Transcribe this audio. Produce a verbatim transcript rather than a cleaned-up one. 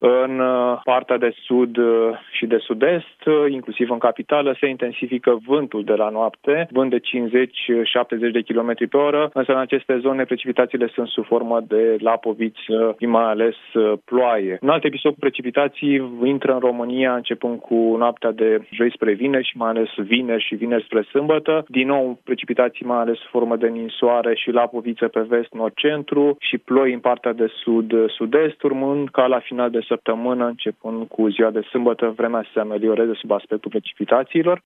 În partea de sud și de sud-est, inclusiv în capitală, se intensifică vântul de la noapte, vânt de cincizeci șaptezeci de kilometri pe oră, însă în aceste zone precipitațiile sunt sub formă de lapoviță și mai ales ploaie. Un alt episod cu precipitații intră în România începând cu noaptea de joi spre vineri și mai ales vineri și vineri spre sâmbătă. Din nou precipitații mai ales sub formă de ninsoare și lapoviță pe vest, nord-centru și ploi în partea de sud-sud-est, urmând ca la final de săptămână, începând cu ziua de sâmbătă, vremea să se amelioreze sub aspectul precipitațiilor.